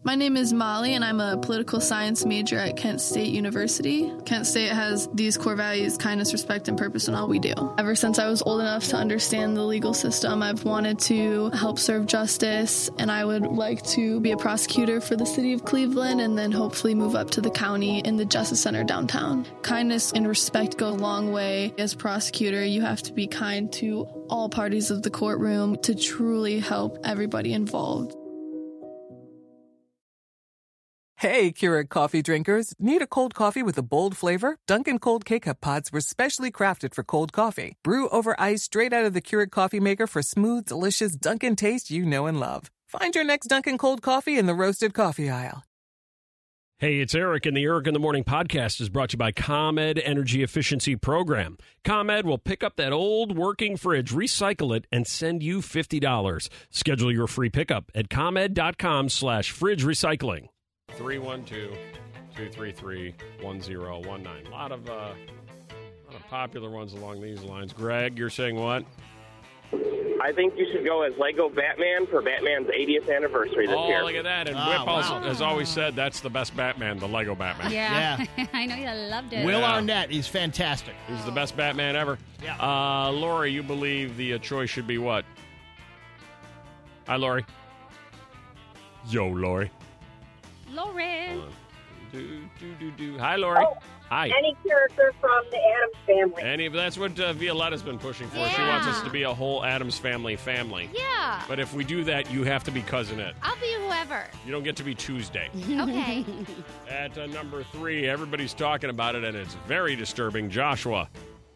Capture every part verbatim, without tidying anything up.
My name is Molly, and I'm a political science major at Kent State University. Kent State has these core values: kindness, respect, and purpose in all we do. Ever since I was old enough to understand the legal system, I've wanted to help serve justice, and I would like to be a prosecutor for the city of Cleveland and then hopefully move up to the county in the Justice Center downtown. Kindness and respect go a long way. As prosecutor, you have to be kind to all parties of the courtroom to truly help everybody involved. Hey, Keurig coffee drinkers. Need a cold coffee with a bold flavor? Dunkin' Cold K-Cup pods were specially crafted for cold coffee. Brew over ice straight out of the Keurig coffee maker for smooth, delicious Dunkin' taste you know and love. Find your next Dunkin' Cold coffee in the roasted coffee aisle. Hey, it's Eric, and the Eric in the Morning podcast is brought to you by ComEd Energy Efficiency Program. ComEd will pick up that old working fridge, recycle it, and send you fifty dollars. Schedule your free pickup at ComEd.com slash fridge recycling. three one two, two three three, one zero one nine. A lot of, uh, a lot of popular ones along these lines. Greg, you're saying what? I think you should go as Lego Batman for Batman's eightieth anniversary this oh, year. Oh, look at that. And oh, Whip wow. also, has always said that's the best Batman, the Lego Batman. Yeah. Yeah. I know you loved it. Will Yeah. Arnett, he's fantastic. He's the best Batman ever. Yeah. Uh, Lori, you believe the uh, choice should be what? Hi, Lori. Yo, Lori. Lauren. Do, do, do, do. Hi, Lori. Oh, Hi. Any character from the Addams Family. Any, that's what uh, Violetta's been pushing for. She Yeah. wants us to be a whole Addams Family family. Yeah. But if we do that, you have to be Cousin Ed. I'll be whoever. You don't get to be Tuesday. Okay. At uh, number three, everybody's talking about it, and it's very disturbing. Joshua.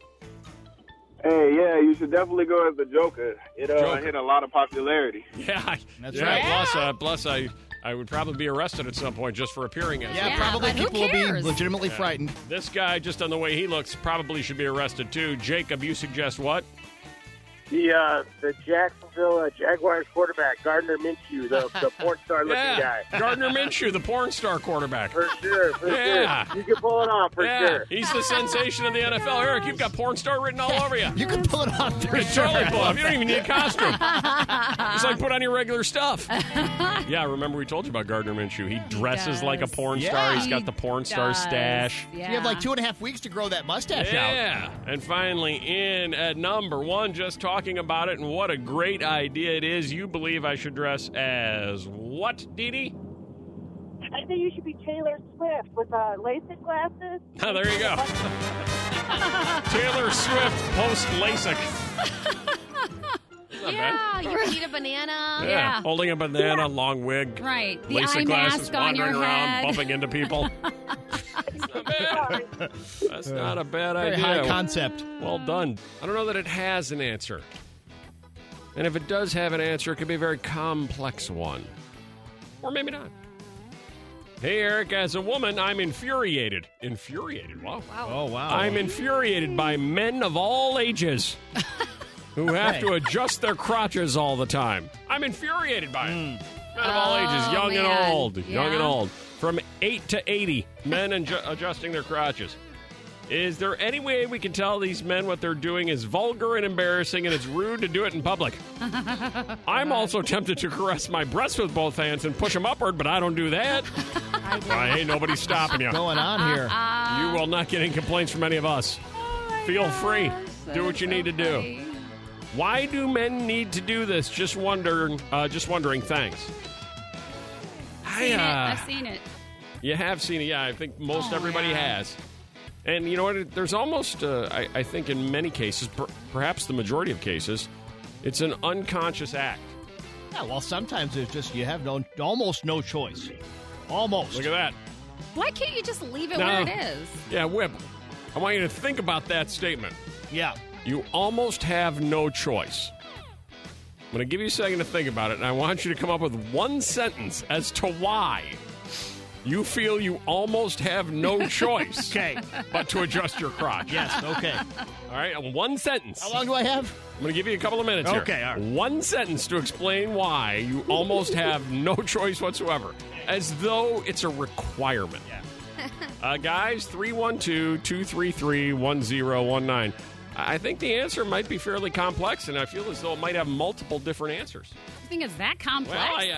Hey, yeah, you should definitely go as the Joker. It uh, Joker. hit a lot of popularity. Yeah. I- That's yeah, right. Plus, uh, plus I, I would probably be arrested at some point just for appearing as Yeah, Yeah, probably but who people will be cares? legitimately Yeah. frightened. This guy, just on the way he looks, probably should be arrested too. Jacob, you suggest what? The uh, the Jacksonville uh, Jaguars quarterback, Gardner Minshew, the, the porn star looking Yeah, guy. Gardner Minshew, the porn star quarterback. For sure, for Yeah. sure. You can pull it off, for Yeah, sure. he's the sensation of the N F L. Eric, you've got porn star written all over you. You can pull it off for You sure. can totally pull it off. You don't even need a costume. Just like put on your regular stuff. Yeah, remember we told you about Gardner Minshew. He dresses does. like a porn Yeah. star. He's got He the porn star does. stash. Yeah. You have like two and a half weeks to grow that mustache out. Yeah. And finally, in at number one, just talking about it and what a great idea it is. You believe I should dress as what, Dee Dee? I think you should be Taylor Swift with uh, LASIK glasses. Oh, there you go. Taylor Swift post LASIK. Not Yeah, bad. you eat a banana. Yeah. Holding a banana, long wig. Right. The LASIK eye glasses, mask on wandering your around, head. bumping into people. That's not bad. That's not a bad Very idea. high concept. Well done. I don't know that it has an answer. And if it does have an answer, it could be a very complex one. Or maybe not. Hey, Eric, as a woman, I'm infuriated. Infuriated? Wow. Oh, wow. I'm infuriated by men of all ages who have Okay. to adjust their crotches all the time. I'm infuriated by it. Men of all Oh, ages, young man. and old. Young and Yeah. old. From eight to eighty, men adju- adjusting their crotches. Is there any way we can tell these men what they're doing is vulgar and embarrassing and it's rude to do it in public? I'm also tempted to caress my breasts with both hands and push them upward, but I don't do that. I do. Why, ain't nobody stopping you. What's going on here? You will not get any complaints from any of us. Feel free. Do what you need to do. Why do men need to do this? Just wondering. Uh, just wondering. Thanks. Seen it. I, uh, I've seen it. You have seen it. Yeah, I think most Oh, everybody yeah. has. And you know what? There's almost, uh, I, I think in many cases, per, perhaps the majority of cases, it's an unconscious act. Yeah, well, sometimes there's just, you have no, almost no choice. Almost. Look at that. Why can't you just leave it No. where it is? Yeah, Whip, I want you to think about that statement. Yeah. You almost have no choice. I'm going to give you a second to think about it, and I want you to come up with one sentence as to why you feel you almost have no choice Okay. but to adjust your crotch. Yes, okay. All right, and one sentence. How long do I have? I'm going to give you a couple of minutes here. Okay, all right. One sentence to explain why you almost have no choice whatsoever, as though it's a requirement. Yeah. Uh, guys, three one two, two three three, one zero one nine. I think the answer might be fairly complex, and I feel as though it might have multiple different answers. You think it's that complex? Well, I, I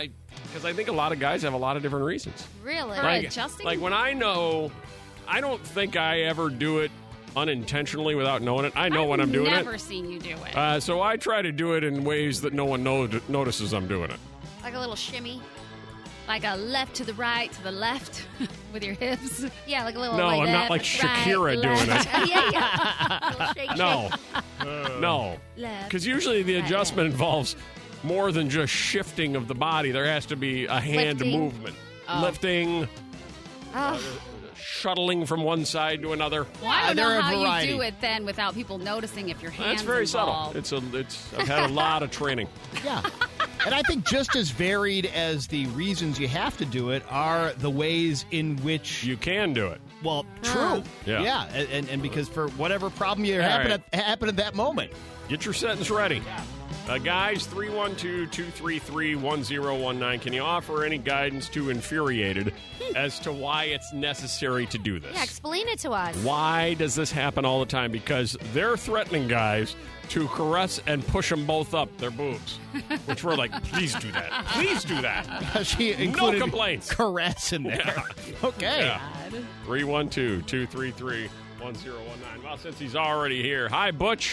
Because I think a lot of guys have a lot of different reasons. Really? For Like, adjusting? like when I know, I don't think I ever do it unintentionally without knowing it. I know I've when I'm doing never it. seen you do it. Uh, so I try to do it in ways that no one know- notices I'm doing it. Like a little shimmy. Like a left to the right to the left with your hips. Yeah, like a little No, like I'm left, not like Shakira right, doing left. it. yeah, yeah. Little shake, No. shake. No. Left. Because usually the Right, adjustment left. involves more than just shifting of the body. There has to be a hand Lifting. movement. Oh. Lifting, Oh. shuttling from one side to another. Well, I don't there know are how variety. you do it then without people noticing if your hands That's very involved. subtle. It's a. It's. I've had a lot of training. Yeah. And I think just as varied as the reasons you have to do it are the ways in which You can do it. well, true. Yeah. Yeah. And, and, and because for whatever problem you All happen right. at, happen at that moment. Get your sentence ready. Uh, guys, three one two, two three three, one zero one nine. Can you offer any guidance to Infuriated as to why it's necessary to do this? Yeah, explain it to us. Why does this happen all the time? Because they're threatening guys to caress and push them both up their boobs, which we're like, please do that. Please do that. She No included complaints. caress in there. Yeah. Okay. Yeah. three one two, two three three, one zero one nine. Well, since he's already here. Hi, Butch.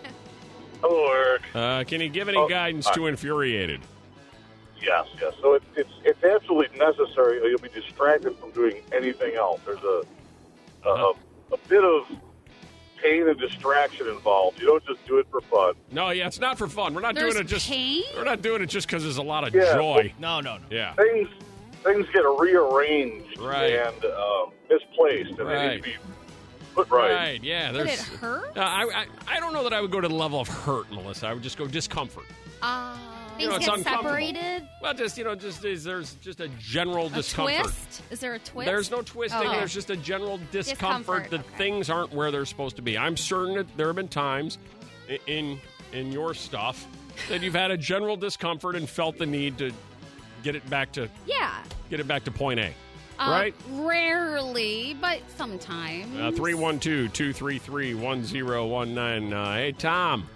Hello, Eric. Uh, can you give any Oh, guidance hi. to Infuriated? Yes, yes. So it, it's it's absolutely necessary, or you'll be distracted from doing anything else. There's a a, Uh-huh. a, a bit of pain and distraction involved. You don't just do it for fun. No, yeah, it's not for fun. We're not There's doing it just. pain? We're not doing it just because there's a lot of Yeah, joy. No, no, no. Yeah. Things things get rearranged Right. and uh, misplaced, and they Right. need to be put right. Right. Yeah. Did There's. it hurt? Uh, I, I I don't know that I would go to the level of hurt, Melissa. I would just go discomfort. Uh, You things know, it's get uncomfortable. separated? Well, just you know, just is there's just a general A discomfort. twist? Is there a twist? There's no twisting. Oh. There's just a general discomfort, Discomfort, that okay. things aren't where they're supposed to be. I'm certain that there have been times i- in in your stuff that you've had a general discomfort and felt the need to get it back to Yeah. get it back to point A. Uh, Right? Rarely, but sometimes. Uh, three one two, two three three, one zero one nine. Uh, hey, Tom.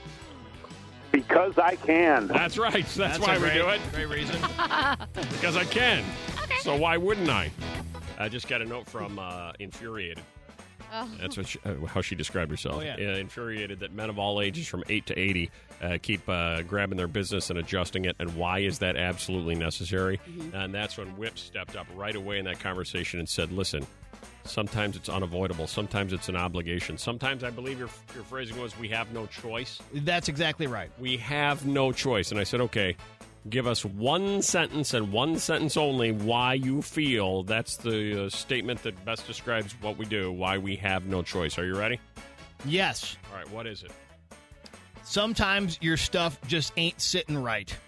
Because I can. That's right. That's, why a we great, do it. Great reason. Because I can. Okay. So why wouldn't I? I just got a note from uh, Infuriated. Oh. That's what she, uh, how she described herself. Oh, yeah. Uh, infuriated that men of all ages from eight to eighty uh, keep uh, grabbing their business and adjusting it. And why is that absolutely necessary? Mm-hmm. And that's when Whip stepped up right away in that conversation and said, listen, sometimes it's unavoidable. Sometimes it's an obligation. Sometimes I believe your, your phrasing was, we have no choice. That's exactly right. We have no choice. And I said, okay, give us one sentence and one sentence only why you feel that's the uh, statement that best describes what we do, why we have no choice. Are you ready? Yes. All right, what is it? Sometimes your stuff just ain't sitting right.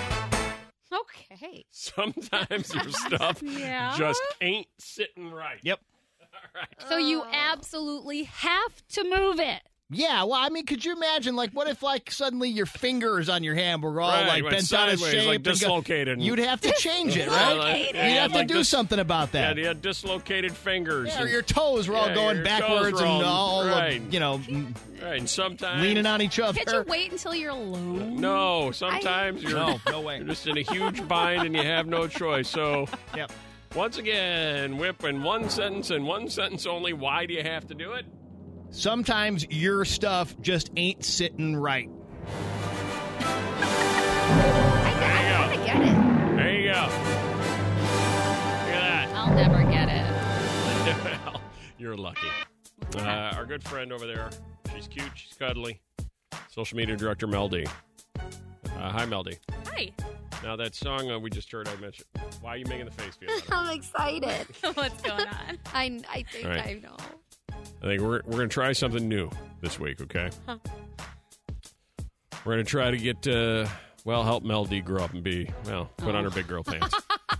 Okay. Sometimes your stuff Yeah. just ain't sitting right. Yep. All right. So you absolutely have to move it. Yeah, well, I mean, could you imagine, like, what if, like, suddenly your fingers on your hand were all, Right, like, went bent out of sideways, shape? like and go- dislocated and- You'd have to change it, right? Dislocated. You'd have to Like do dis- something about Yeah, that. they had dislocated fingers. Yeah, or and- your toes were all Yeah, going your toes backwards were and all- all, uh, right. you know, mm, right, and sometimes leaning on each other. Can't you wait until you're alone? No, sometimes you're, No, no way. you're just in a huge bind and you have no choice. So Yep. once again, Whip in one sentence and one sentence only, why do you have to do it? Sometimes your stuff just ain't sitting right. I, I kind of get it. There you go. Look at I'll never get it. that. Well, you're lucky. Uh, our good friend over there, she's cute, she's cuddly. Social media director Mel D. Uh, hi, Mel D. Hi. Now, that song uh, we just heard, I mentioned. Why are you making the face feel? I'm excited. What's going on? I, I think All right. I know. I think we're we're going to try something new this week, okay? We're going to try to get, uh, well, help Mel D grow up and be, well, put on her big girl pants.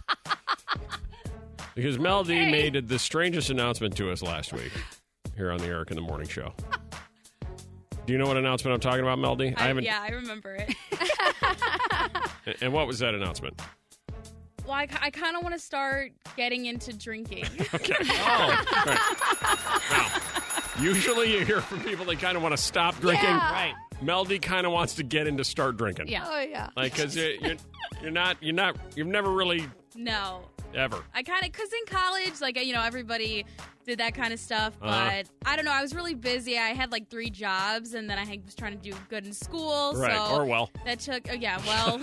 Because Mel D Okay. made the strangest announcement to us last week here on the Eric in the Morning Show. Do you know what announcement I'm talking about, Mel D? I, haven't. yeah, I remember it. And- And what was that announcement? Well, I, I kind of want to start getting into drinking. Okay. Oh, right. Now, usually you hear from people they kind of want to stop drinking. Yeah. Right. Mel D kind of wants to get into start drinking. Yeah. Oh yeah. Like, because you're, you're, you're not, you're not, you've never really, No. ever. I kind of, because in college, like, you know, everybody did that kind of stuff. But Uh-huh. I don't know. I was really busy. I had like three jobs, and then I was trying to do good in school. Right. So Or well. that took, oh, yeah, well.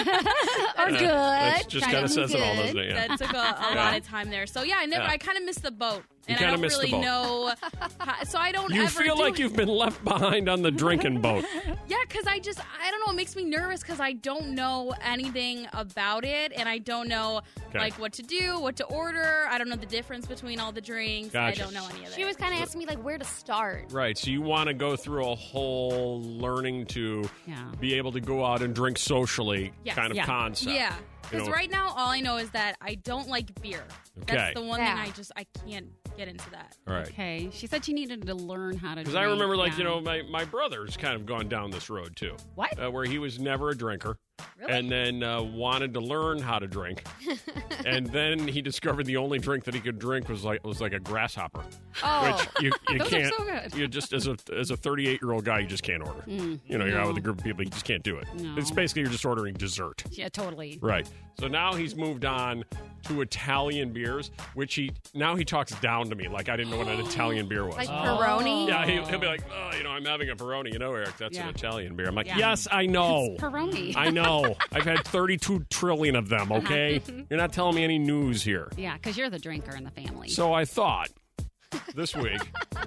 Or Yeah, good. That just Trying kind of to says it all, good. doesn't it? Yeah. That took a, a Yeah. lot of time there. So yeah, I never. Yeah. I kind of missed the boat, You and I kinda don't missed the really boat. know. How, so I don't. You ever feel do like you've been left behind on the drinking boat. Yeah, because I just I don't know. It makes me nervous because I don't know anything about it, and I don't know Okay. like what to do, what to order. I don't know the difference between all the drinks. Gotcha. I don't know any of it. She was kind of asking me like where to start. Right. So you want to go through a whole learning to Yeah. be able to go out and drink socially Yes. kind of Yeah. concept. Yeah. You Because know- right now, all I know is that I don't like beer. Okay. That's the one Yeah. thing I just I can't get into that. All right. Okay. She said she needed to learn how to Because drink. I remember, like, yeah. you know, my, my brother's kind of gone down this road, too. What? Uh, where he was never a drinker. Really? And then uh, wanted to learn how to drink. And then he discovered the only drink that he could drink was like was like a grasshopper. Oh. Which you, you Those are can't. so good. You just, as a as a thirty-eight-year-old guy, you just can't order. Mm, you know, you're out no. with a group of people, you just can't do it. No. It's basically you're just ordering dessert. Yeah, totally. Right. So now he's moved on to Italian beers, which he now he talks down to me like I didn't know what an Italian beer was. Like Oh. Peroni? yeah, he'll, he'll be like, oh, you know, I'm having a Peroni. You know, Eric, that's Yeah. an Italian beer. I'm like, Yeah. yes, I know. It's Peroni. I know. I've had thirty-two trillion of them, okay? You're not telling me any news here. Yeah, because you're the drinker in the family. So I thought this week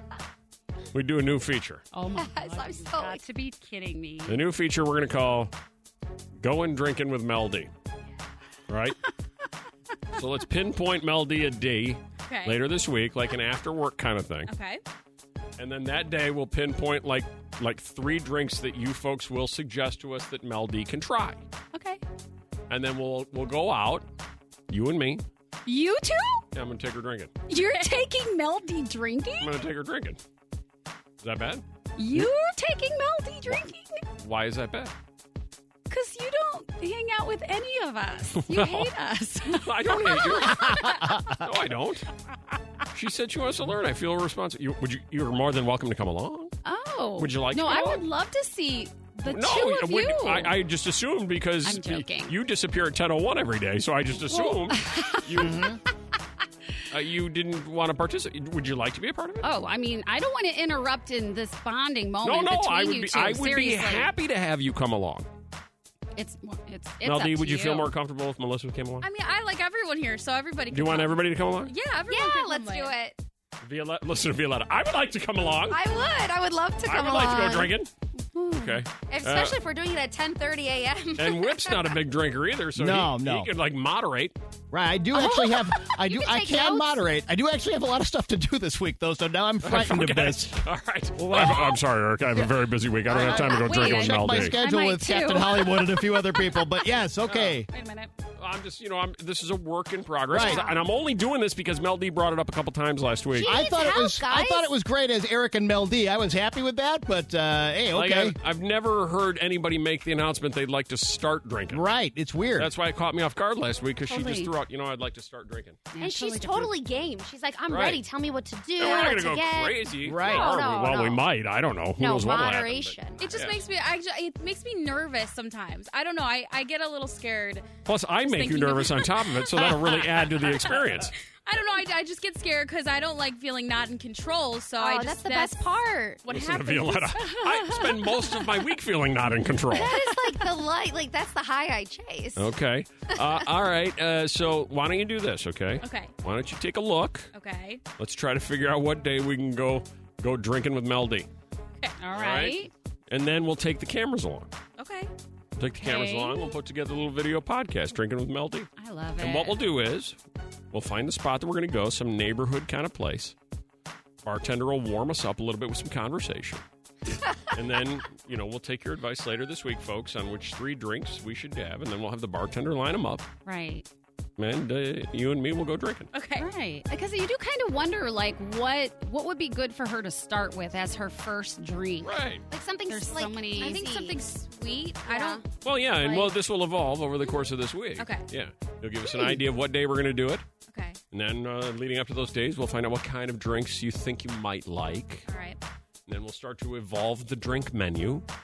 we'd do a new feature. oh my Yes, God. I'm You've so got to be kidding me. The new feature we're going to call Going Drinking with Mel D. Right? So let's pinpoint Mel D a D Okay. later this week, like an after work kind of thing. Okay. And then that day we'll pinpoint like like three drinks that you folks will suggest to us that Mel D can try. Okay. And then we'll we'll go out, you and me. You two? Yeah, I'm gonna take her drinking. You're taking Mel D drinking? I'm gonna take her drinking. Is that bad? You're taking Mel D drinking? Why is that bad? Because you don't hang out with any of us. You No. hate us. I don't hate you. No, I don't. She said she wants to learn. I feel responsible. You, would you? You're more than welcome to come along. Oh. Would you like No, to I go? would love to see the no, two of would- you. I, I just assumed because I'm joking. you disappear at ten oh one every day, so I just assumed you uh, you didn't want to participate. Would you like to be a part of it? Oh, I mean, I don't want to interrupt in this bonding no, moment no, between I would you be. two. I would Seriously. be happy to have you come along. It's it's it's Mel up D, to would you, you feel more comfortable if Melissa came along? I mean, I like everyone here, so everybody. Do Can you want come. everybody to come along? Yeah, everyone. Yeah, can let's come do with. it. Violetta, listen to Violetta. I would like to come along. I would. I would love to I come would along. like to go drinking. Okay. Especially Uh, if we're doing it at ten thirty a.m. And Whip's not a big drinker either, so No, he, no. he could like moderate. Right, I do actually have. I do. can I take can notes. moderate. I do actually have a lot of stuff to do this week, though. So now I'm frightened Okay. of this. All right. Well, I'm, I'm sorry, Eric. I have a very busy week. I don't have time to go Wait, drinking I with Check Mel my D. schedule I might with too. Captain Hollywood and a few other people. But yes, okay. Wait a minute. I'm just, you know, I'm. This is a work in progress, Right. and I'm only doing this because Mel D brought it up a couple times last week. I needs thought it help, was. I guys. thought it was great as Eric and Mel D. I was happy with that. But uh, hey, Like, okay, I've, I've never heard anybody make the announcement they'd like to start drinking. right. It's weird. That's why it caught me off guard last week because she Totally. just threw out, you know, I'd like to start drinking. Yeah, And she's different. totally game. She's like, I'm Right. ready. Tell me what to do. And we're not what going to to go get. crazy. Right. Or No, we- no, well, we no. might. I don't know. Who No knows what will happen, moderation. but- It just Yeah. makes me. I, ju- it makes me nervous sometimes. I don't know. I, I get a little scared. Plus, I make you thinking of- nervous on top of it, so that'll really add to the experience. I don't know. I, I just get scared because I don't like feeling not in control. So I Oh, just that's the best part. What Listen happens? to Violetta. I spend most of my week feeling not in control. That is like the light. Like that's the high I chase. Okay. Uh, all right. Uh, so why don't you do this, okay? Okay. Why don't you take a look? Okay. Let's try to figure out what day we can go go drinking with Mel D. All right. right. And then we'll take the cameras along. Okay. Take the cameras Okay. along. We'll put together a little video podcast, Drinking with Mel D. I love it. And what we'll do is we'll find the spot that we're going to go, some neighborhood kind of place. Bartender will warm us up a little bit with some conversation. And then, you know, we'll take your advice later this week, folks, on which three drinks we should have. And then we'll have the bartender line them up. Right. And uh, you and me will go drinking. Okay. Right. Because you do kind of wonder, like, what what would be good for her to start with as her first drink. Right. Like something. There's like, so many- I think easy. something sweet. I Yeah. don't. Well, yeah, and Like- well, this will evolve over the course of this week. Okay. Yeah. You'll give us an idea of what day we're going to do it. Okay. And then uh, leading up to those days, we'll find out what kind of drinks you think you might like. All right. And then we'll start to evolve the drink menu.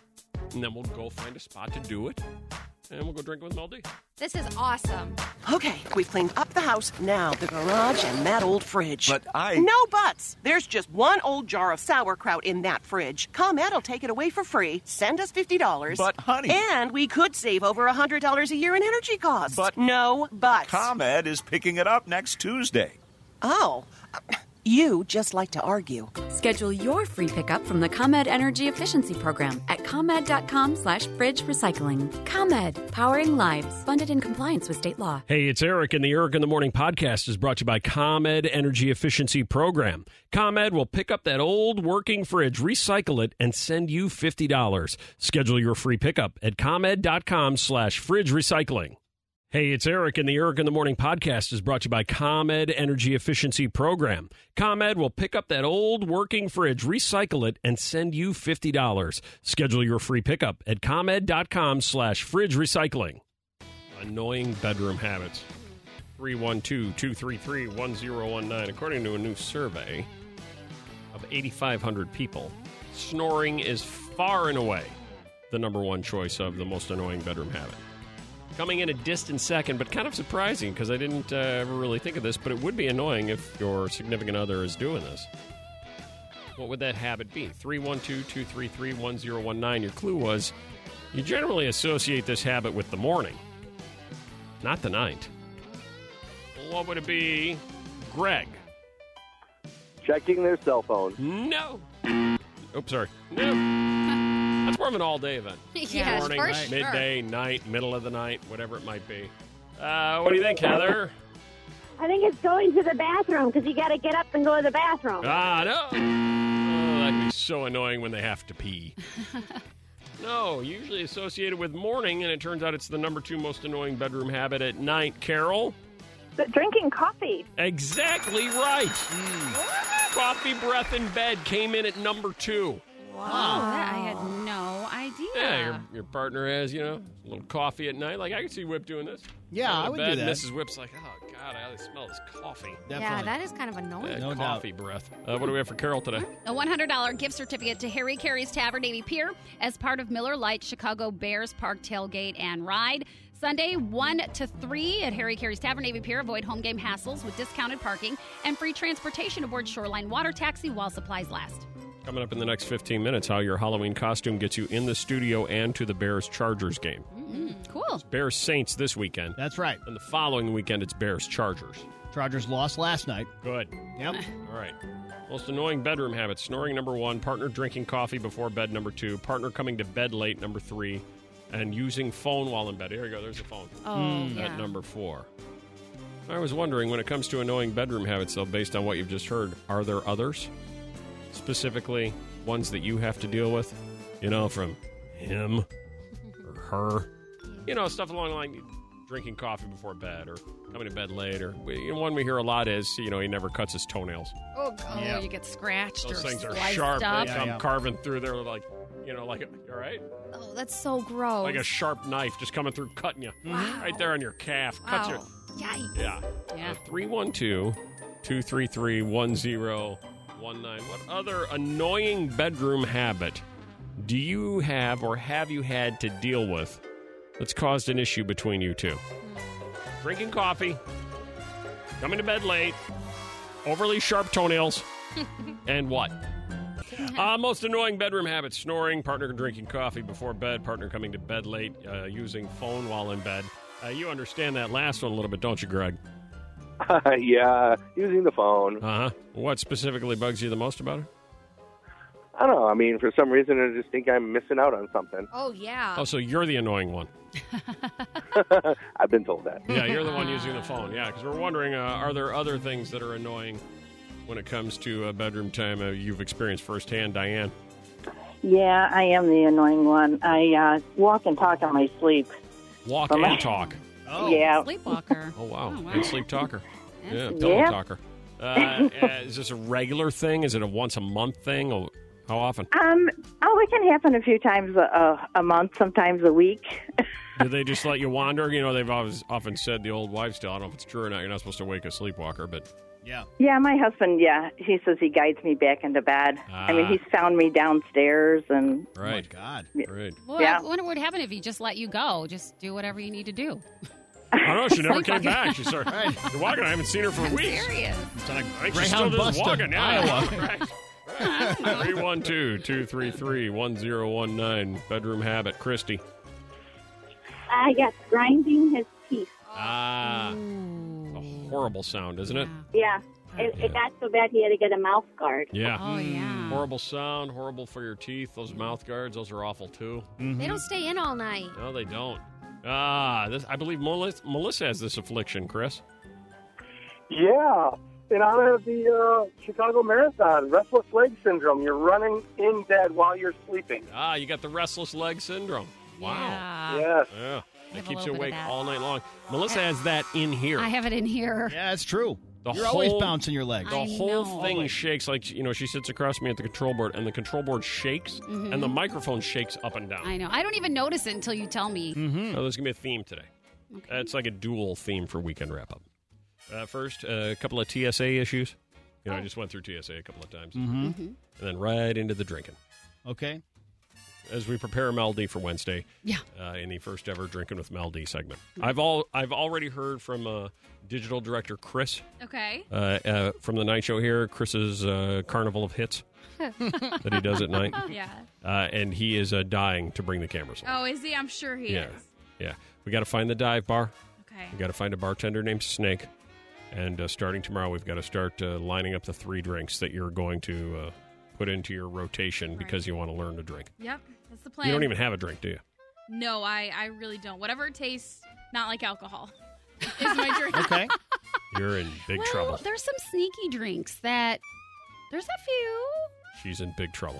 and then we'll go find a spot to do it, and we'll go drink with Mel D. This is awesome. Okay, we've cleaned up the house, now the garage and that old fridge. But I... No buts! There's just one old jar of sauerkraut in that fridge. ComEd will take it away for free, send us fifty dollars. But, honey... And we could save over one hundred dollars a year in energy costs. But... No buts. ComEd is picking it up next Tuesday. Oh... You just like to argue. Schedule your free pickup from the ComEd Energy Efficiency Program at ComEd.com slash fridge recycling. ComEd, powering lives. Funded in compliance with state law. Hey, it's Eric, and the Eric in the Morning podcast is brought to you by ComEd Energy Efficiency Program. ComEd will pick up that old working fridge, recycle it, and send you fifty dollars. Schedule your free pickup at ComEd.com slash fridge recycling. Hey, it's Eric, and the Eric in the Morning podcast is brought to you by ComEd Energy Efficiency Program. ComEd will pick up that old working fridge, recycle it, and send you fifty dollars. Schedule your free pickup at ComEd.com slash fridge recycling. Annoying bedroom habits. three one two, two three three, one zero one nine. According to a new survey of eighty-five hundred people, snoring is far and away the number one choice of the most annoying bedroom habit. Coming in a distant second, but kind of surprising because I didn't uh, ever really think of this, but it would be annoying if your significant other is doing this. What would that habit be? three one two, two three three, one zero one nine. Your clue was you generally associate this habit with the morning, not the night. What would it be? Greg. Checking their cell phone. No. Oops, sorry. No. That's more of an all-day event. Yes, Morning, for sure. midday, night, middle of the night, whatever it might be. Uh, what do you think, Heather? I think it's going to the bathroom because you got to get up and go to the bathroom. Ah, no. Oh, that'd be so annoying when they have to pee. No, usually associated with morning, and it turns out it's the number two most annoying bedroom habit at night. Carol? But drinking coffee. Exactly right. Mm. Coffee breath in bed came in at number two. Wow. That I had no idea. Yeah, your, your partner has, you know, a little coffee at night. Like, I can see Whip doing this. Yeah, I would bed, do that. Missus Whip's like, oh, God, I smell this coffee. Yeah, Definitely. that is kind of annoying. That No coffee breath. Uh, what do we have for Carol today? A one hundred dollars gift certificate to Harry Carey's Tavern Navy Pier as part of Miller Lite Chicago Bears Park Tailgate and Ride. Sunday, one to three at Harry Carey's Tavern Navy Pier. Avoid home game hassles with discounted parking and free transportation aboard Shoreline Water Taxi while supplies last. Coming up in the next fifteen minutes, how your Halloween costume gets you in the studio and to the Bears-Chargers game. Mm, cool. Bears-Saints this weekend. That's right. And the following weekend, it's Bears-Chargers. Chargers lost last night. Good. Yep. All right. Most annoying bedroom habits. Snoring, number one. Partner drinking coffee before bed, number two. Partner coming to bed late, number three. And using phone while in bed. Here you go. There's the phone. Oh, mm. yeah. At number four. I was wondering, when it comes to annoying bedroom habits, though, based on what you've just heard, are there others? Specifically, ones that you have to deal with? You know, from him or her. You know, stuff along the line, drinking coffee before bed or coming to bed late. Or, you know, one we hear a lot is, you know, he never cuts his toenails. Oh, oh Yeah. you get scratched Those or things are sliced sharp. up. They Yeah, come yeah. carving through there like, you know, like, a, you all right? Oh, that's so gross. Like a sharp knife just coming through, cutting you. Wow. Right there on your calf. Cuts Wow. your... Yikes. Yeah. Yeah. three one two, two three three, one zero one nine. What other annoying bedroom habit do you have or have you had to deal with that's caused an issue between you two? Drinking coffee, coming to bed late, overly sharp toenails, and what? Uh, most annoying bedroom habits: snoring, partner drinking coffee before bed, partner coming to bed late, uh, using phone while in bed. Uh, you understand that last one a little bit, don't you, Greg? Uh, yeah, using the phone. Uh-huh. What specifically bugs you the most about it? I don't know. I mean, for some reason, I just think I'm missing out on something. Oh, yeah. Oh, so you're the annoying one. I've been told that. Yeah, you're the one using the phone. Yeah, because we're wondering, uh, are there other things that are annoying when it comes to uh, bedroom time uh, you've experienced firsthand, Diane? Yeah, I am the annoying one. I uh, walk and talk in my sleep. Walk Well, and talk. Oh. Yeah. Sleepwalker. Oh, wow. Oh, wow. And sleep talker. Yeah, That's- pillow Yeah. talker. Uh, uh, is this a regular thing? Is it a once a month thing? Or How often? Um, oh, it can happen a few times a, a month, sometimes a week. Do they just let you wander? You know, they've always often said, the old wives' tale, I don't know if it's true or not, you're not supposed to wake a sleepwalker, but... Yeah. Yeah, my husband, yeah, he says he guides me back into bed. Ah. I mean, he's found me downstairs and... Right. Oh, my God. Right. Well, Yeah. I wonder what would happen if he just let you go. Just do whatever you need to do. I don't know. She never came Sleepwalking. back. She started you're walking. I haven't seen her for I'm weeks. serious. It's like, I think she's Greyhound still just bus to walking. Yeah. Iowa. Right. three one two, two three three, one zero one nine. Bedroom habit. Christy. Uh, yes, grinding his teeth. Ah. It's a horrible sound, isn't it? Yeah. It, it got so bad he had to get a mouth guard. Yeah. Oh, yeah. Horrible sound. Horrible for your teeth. Those mouth guards, those are awful, too. They don't stay in all night. No, they don't. Ah, this, I believe Melissa, Melissa has this affliction, Chris. Yeah, in honor of the uh, Chicago Marathon, restless leg syndrome. You're running in bed while you're sleeping. Ah, you got the restless leg syndrome. Wow. Yeah. Yes. Yeah. have That a keeps little you bit of awake that. all night long. Melissa has that in here. I have it in here. Yeah, it's true. The You're whole, always bouncing your legs. The I whole know. thing Always. shakes like, you know, she sits across from me at the control board, and the control board shakes, Mhm. and the microphone shakes up and down. I know. I don't even notice it until you tell me. Mm-hmm. So there's going to be a theme today. Uh, it's like a dual theme for Weekend Wrap-Up. Uh, first, uh, a couple of T S A issues. You know, I just went through T S A a couple of times. Mm-hmm. Mm-hmm. And then right into the drinking. Okay. As we prepare Mel D for Wednesday, Yeah. uh, in the first ever Drinking with Mel D segment. I've all I've already heard from uh, digital director Chris Okay. uh, uh, from the night show here, Chris's uh, Carnival of Hits that he does at night. Yeah. Uh, and he is uh, dying to bring the cameras on. Oh, is he? I'm sure he yeah. is. Yeah. We got to find the dive bar. Okay. We got to find a bartender named Snake. And uh, starting tomorrow, we've got to start uh, lining up the three drinks that you're going to uh, put into your rotation because you want to learn to drink. Yep. That's the plan. You don't even have a drink, do you? No, I, I really don't. Whatever it tastes, not like alcohol, is my drink. Okay. You're in big well, trouble. There's some sneaky drinks that. There's a few. She's in big trouble.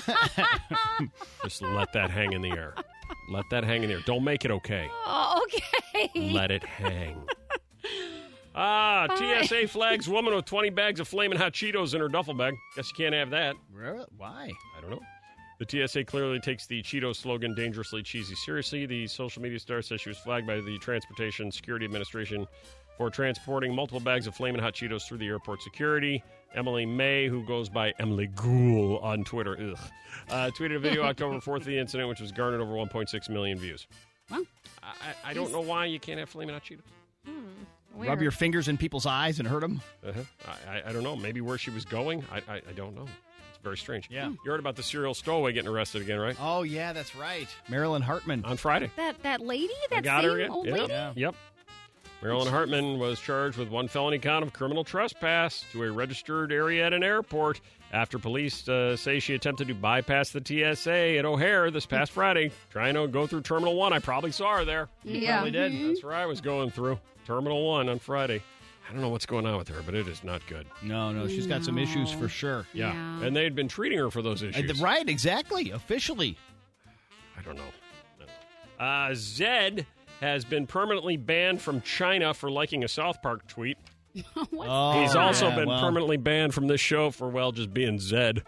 Just let that hang in the air. Let that hang in the air. Don't make it okay. Oh, okay. Let it hang. Ah, T S A flags woman with twenty bags of Flamin' Hot Cheetos in her duffel bag. Guess you can't have that. Really? Why? I don't know. The T S A clearly takes the Cheetos slogan, dangerously cheesy, seriously. The social media star says she was flagged by the Transportation Security Administration for transporting multiple bags of Flamin' Hot Cheetos through the airport security. Emily May, who goes by Emily Ghoul on Twitter, ugh, uh, tweeted a video October fourth of the incident, which was garnered over one point six million views. Well, I, I I don't know why you can't have Flamin' Hot Cheetos. Hmm, Rub your fingers in people's eyes and hurt them? Uh-huh. I, I, I don't know. Maybe where she was going. I, I, I don't know. It's very strange. Yeah. You heard about the serial stowaway getting arrested again, right? Oh, yeah, that's right. Marilyn Hartman. On Friday. That that lady, I that got same her again. old Yep. lady. Yeah. Yep. Marilyn Hartman was charged with one felony count of criminal trespass to a registered area at an airport after police uh, say she attempted to bypass the T S A at O'Hare this past Friday, trying to go through Terminal one. I probably saw her there. Yeah. Probably did. Mhm. That's where I was going through. Terminal one on Friday. I don't know what's going on with her, but it is not good. No, no, she's got some No. issues for sure. Yeah. Yeah. And they had been treating her for those Uh, issues. Right, exactly. Officially. I don't know. Uh, Zed has been permanently banned from China for liking a South Park tweet. What's Oh, He's that? also yeah, been well. permanently banned from this show for, well, just being Zed.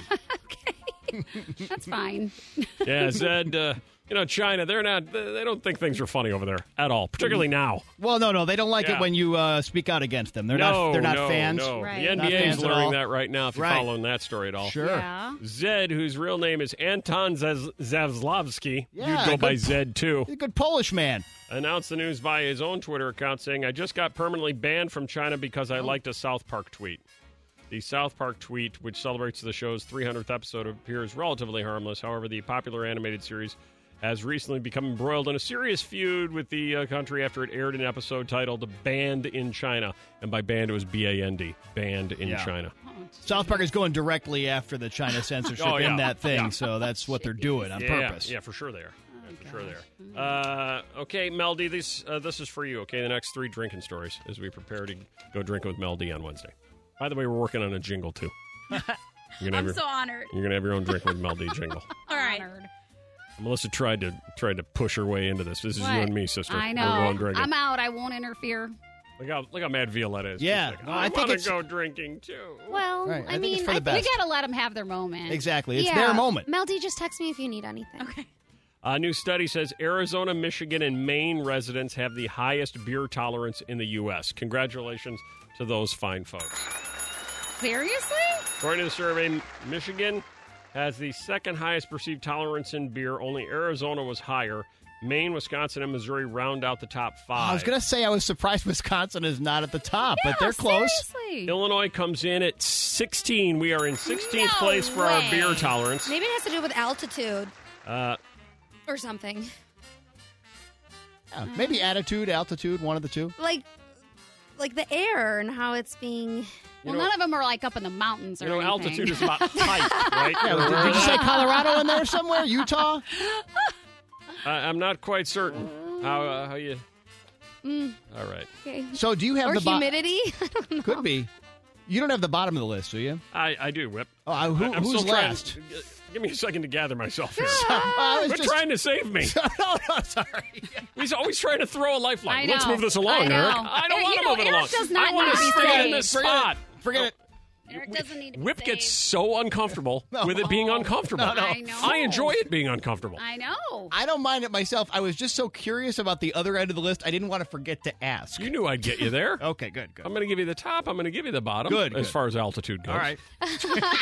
That's fine. Yeah, Zed, uh, you know, China, they're not, they don't think things are funny over there at all, particularly now. Well, no, no, they don't like Yeah. it when you uh, speak out against them. They're no, not. They're not no, fans. No. Right. The Not N B A is fans at learning all. that right now if you're Right. following that story at all. Sure. Yeah. Zed, whose real name is Anton Zaz- Zavslavsky, Yeah, you'd go by good- Zed too, He's a good Polish man. announced the news via his own Twitter account saying, I just got permanently banned from China because I liked a South Park tweet. The South Park tweet, which celebrates the show's three hundredth episode, appears relatively harmless. However, the popular animated series has recently become embroiled in a serious feud with the uh, country after it aired an episode titled Banned in China. And by banned, it was B A N D, Banned in Yeah. China. South Park is going directly after the China censorship Oh, yeah. in that thing, Yeah. so that's what they're doing on yeah, purpose. Yeah, for sure they are. Yeah, for sure they are. Uh, okay, Mel D, this, uh, this is for you, okay? The next three drinking stories as we prepare to go drinking with Mel D on Wednesday. By the way, we're working on a jingle, too. You're gonna have I'm your, so honored. You're going to have your own drinking with Mel D jingle. All right. Honored. Melissa tried to tried to push her way into this. This is What? you and me, sister. I We're know. going drinking. I'm out. I won't interfere. Look how look how mad Violetta is. Yeah, Like, no, I, I think want to it's- go drinking too. Well, Right, I I, think mean, it's for the I best. You got to let them have their moment. Exactly. It's yeah. their moment. Melody, just text me if you need anything. Okay. A new study says Arizona, Michigan, and Maine residents have the highest beer tolerance in the U S. Congratulations to those fine folks. Seriously? According to the survey, Michigan has the second highest perceived tolerance in beer. Only Arizona was higher. Maine, Wisconsin, and Missouri round out the top five. I was going to say I was surprised Wisconsin is not at the top, Yeah, but they're close. seriously. Illinois comes in at sixteen. We are in sixteenth No place for way. our beer tolerance. Maybe it has to do with altitude Uh, or something. Yeah, maybe attitude, altitude, one of the two. Like, like the air and how it's being. Well, know- none of them are like up in the mountains or you know, anything. altitude is about height, right? Yeah, did, did you say Colorado in there somewhere? Utah? I, I'm not quite certain how uh, how you. Mm, All right, okay. So do you have or the bo- humidity? I don't know. Could be. You don't have the bottom of the list, do you? I, I do, Whip. Oh, uh, who, I- I'm who's still trying- last? g- give me a second to gather myself here. I was Quit just- trying to save me. no, no, sorry. He's always trying to throw a lifeline. I Let's know. move this along, I know. Eric. I don't Eric, want you to know, move it Eric along. does not I want need to to be stay in saved. this Forget it. spot. Forget it. Eric doesn't need to be Whip saved. gets so uncomfortable with it being uncomfortable. No, no. I know. I enjoy it being uncomfortable. I know. I don't mind it myself. I was just so curious about the other end of the list, I didn't want to forget to ask. You knew I'd get you there. Okay, good, good. I'm going to give you the top. I'm going to give you the bottom. Good, As good. far as altitude goes. All right. Thank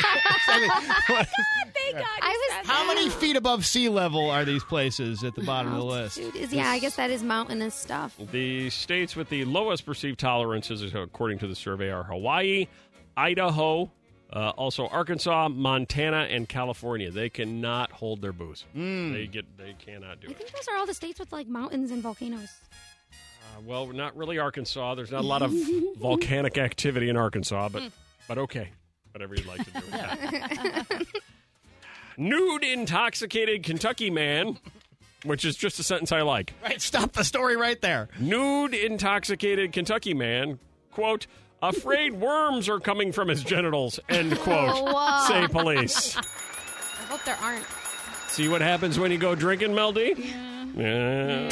God. I was. How many feet above sea level are these places at the bottom of the list? Altitude is, yeah, I guess that is mountainous stuff. The states with the lowest perceived tolerances, according to the survey, are Hawaii, Idaho, uh, also Arkansas, Montana, and California. They cannot hold their booze. They get. They cannot do I it. think those are all the states with like mountains and volcanoes. Uh, well, not really Arkansas. There's not a lot of volcanic activity in Arkansas, but but okay, whatever you'd like to do with that. Nude, intoxicated Kentucky man, which is just a sentence I like. Right, stop the story right there. Nude, intoxicated Kentucky man, quote, afraid worms are coming from his genitals, end quote, Whoa. say police. I hope there aren't. See what happens when you go drinking, Meldy? Yeah.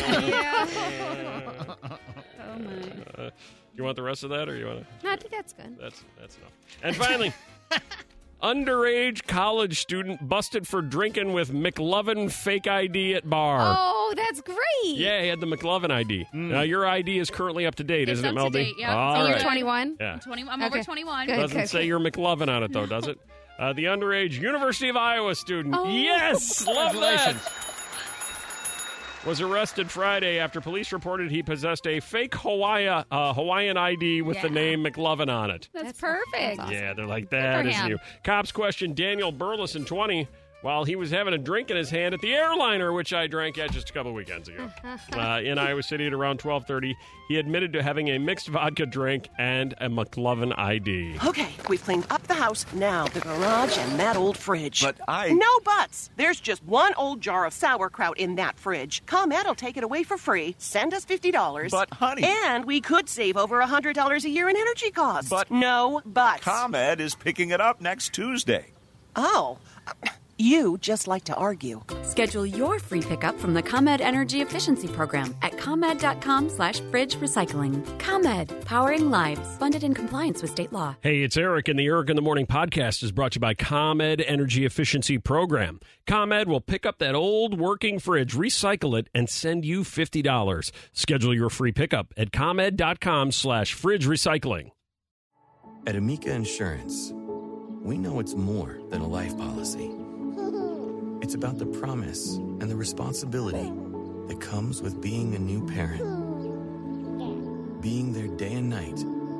Oh, my. Uh, you want the rest of that, or you want to? No, I think that's good. That's that's enough. And finally, underage college student busted for drinking with McLovin fake I D at bar. Oh, that's great. Yeah, he had the McLovin I D. Now your I D is currently up to date, It's isn't it, up to Meldy? date, yeah. All And you're right. twenty-one? Yeah. I'm, twenty, I'm Okay. over twenty-one. Good. Doesn't say your McLovin on it though, does it? Uh, the underage University of Iowa student. Oh. Yes, love that. Congratulations. Was arrested Friday after police reported he possessed a fake Hawaii, uh, Hawaiian I D with the Yeah. name McLovin on it. That's, perfect. that's awesome. Yeah, they're like, for that isn't him. you. Cops questioned Daniel Burleson, twenty, while he was having a drink in his hand at the airliner, which I drank at just a couple weekends ago. uh, in Iowa City at around twelve thirty, he admitted to having a mixed vodka drink and a McLovin I D. Okay, we've cleaned up the house. Now the garage and that old fridge. But I- No buts. There's just one old jar of sauerkraut in that fridge. ComEd will take it away for free. Send us fifty dollars. But, honey- And we could save over one hundred dollars a year in energy costs. But- No buts. ComEd is picking it up next Tuesday. Oh. You just like to argue. Schedule your free pickup from the ComEd Energy Efficiency Program at ComEd.com slash fridge recycling. ComEd, powering lives, funded in compliance with state law. Hey, it's Eric, and the Eric in the Morning podcast is brought to you by ComEd Energy Efficiency Program. ComEd will pick up that old working fridge, recycle it, and send you fifty dollars. Schedule your free pickup at ComEd.com slash fridge recycling. At Amica Insurance, we know it's more than a life policy. It's about the promise and the responsibility that comes with being a new parent. Being there day and night.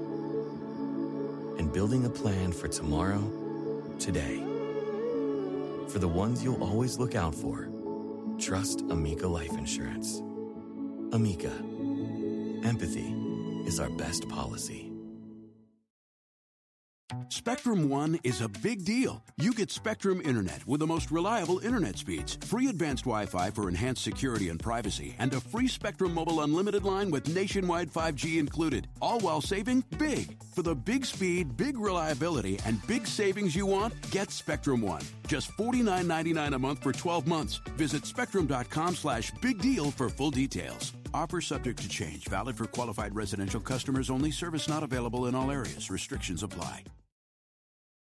And building a plan for tomorrow, today. For the ones you'll always look out for, trust Amica Life Insurance. Amica. Empathy is our best policy. Spectrum One is a big deal. You get Spectrum Internet with the most reliable internet speeds, free advanced Wi-Fi for enhanced security and privacy, and a free Spectrum Mobile Unlimited line with nationwide five G included, all while saving big. For the big speed, big reliability, and big savings you want, get Spectrum One. Just forty-nine ninety-nine a month for twelve months. Visit spectrum.com slash big deal for full details. Offer subject to change. Valid for qualified residential customers only. Service not available in all areas. Restrictions apply.